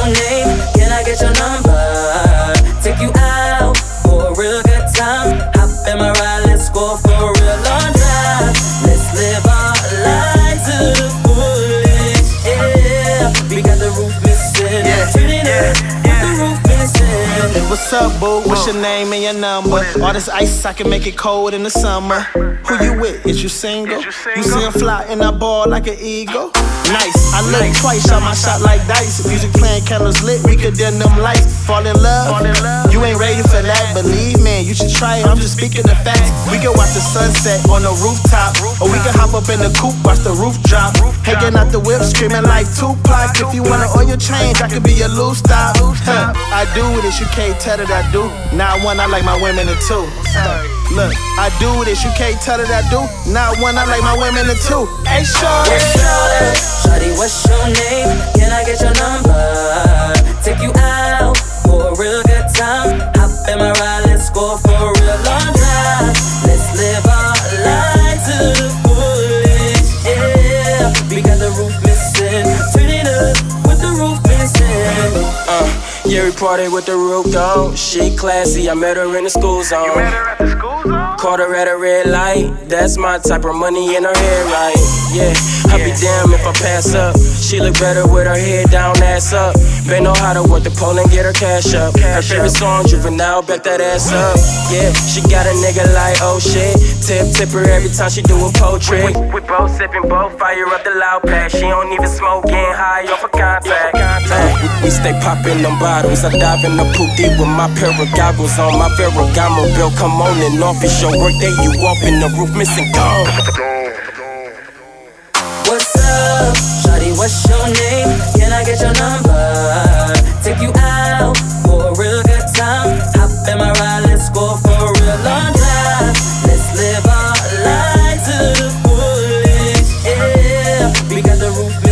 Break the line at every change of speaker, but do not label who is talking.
your name? Can I get your number? Take you out for a real good time. Hop in my ride, let's go for a real long drive. Let's live our lives to the fullest, yeah. We got the roof missing, turn it up with the roof missing.
Hey, what's up, boo? What's your name and your number? All this ice, I can make it cold in the summer. Who you with? Is you single? You see him fly and I ball like an eagle? Nice, I look twice, shot my shot like dice. Music playing, candles lit, we could dim them lights. Fall in love? You ain't ready for that, believe me, you should try it, I'm just speaking the facts. We can watch the sunset on the rooftop, or we can hop up in the coupe, watch the roof drop. Hanging out the whip, screaming like Tupac. If you wanna oil your change, I could be your loose stop. I do this, you can't tell that I do. Now one, I like my women in two. Look, I do this, you can't tell that I do. Now one, I like my women in two. Hey, shorty.
Shawty, what's your name? Can I get your number? Take you out for a real good time. Hop in my ride, let's go for a real long drive. Let's live our lives to the fullest, yeah. We got the roof missing, turn it up with the roof missing.
Yeah, we party with the roof down. She classy, I met her in the school zone.
You met her at the school zone?
Caught her at a red light. That's my type of money in her head, right? Yeah, I'd be damn if I pass up. She look better with her head down, ass up. They know how to work the pole and get her cash up. Her favorite song, Juvenile, back that ass up. Yeah, she got a nigga like, oh shit. Tip her every time she do a pole trick. We both sipping, both fire up the loud pack. She don't even smoke, getting high off a contact. We stay popping them bottles. I dive in the pool deep with my pair of goggles on. My Ferragamo bill come on and off. It's your workday, you off in the roof missing gone.
What's up, shawty, what's your name? Can I get your number? Take you out for a real good time. Hop in my ride, let's go for a real long drive. Let's live our lives to the fullest, yeah. We got the roof